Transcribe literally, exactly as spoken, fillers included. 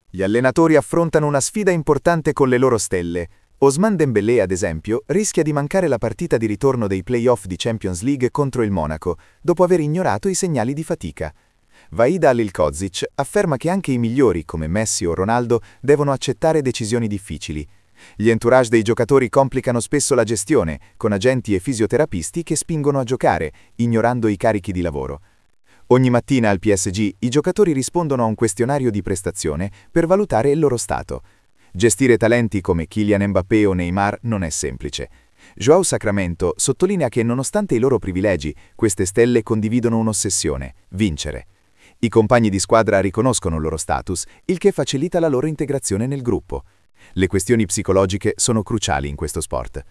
Gli allenatori affrontano una sfida importante con le loro stelle. Ousmane Dembélé, ad esempio, rischia di mancare la partita di ritorno dei play-off di Champions League contro il Monaco, dopo aver ignorato i segnali di fatica. Vahid Halilhodžić afferma che anche i migliori, come Messi o Ronaldo, devono accettare decisioni difficili. Gli entourage dei giocatori complicano spesso la gestione, con agenti e fisioterapisti che spingono a giocare, ignorando i carichi di lavoro. Ogni mattina al P S G i giocatori rispondono a un questionario di prestazione per valutare il loro stato. Gestire talenti come Kylian Mbappé o Neymar non è semplice. João Sacramento sottolinea che nonostante i loro privilegi, queste stelle condividono un'ossessione: vincere. I compagni di squadra riconoscono il loro status, il che facilita la loro integrazione nel gruppo. Le questioni psicologiche sono cruciali in questo sport.